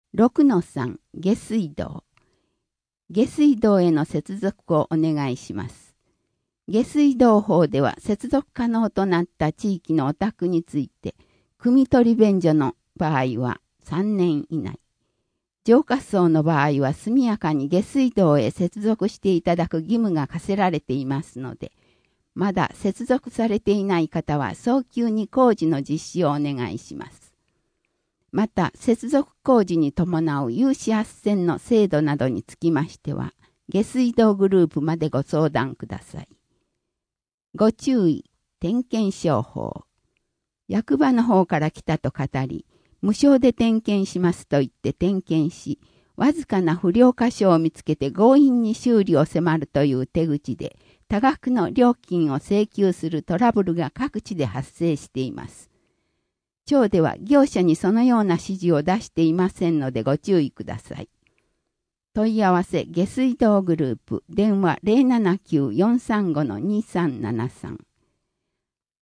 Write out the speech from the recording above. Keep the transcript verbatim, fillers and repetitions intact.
ろくのさん、下水道。下水道への接続をお願いします。下水道法では接続可能となった地域のお宅について、汲み取り便所の場合はさんねん以内。浄化層の場合は速やかに下水道へ接続していただく義務が課せられていますので、まだ接続されていない方は早急に工事の実施をお願いします。また、接続工事に伴う有志斡旋の制度などにつきましては、下水道グループまでご相談ください。ご注意、点検商法。役場の方から来たと語り、無償で点検しますと言って点検し、わずかな不良箇所を見つけて強引に修理を迫るという手口で、多額の料金を請求するトラブルが各地で発生しています。町では業者にそのような指示を出していませんのでご注意ください。問い合わせ下水道グループ電話 ゼロななきゅう よんさんご にさんななさん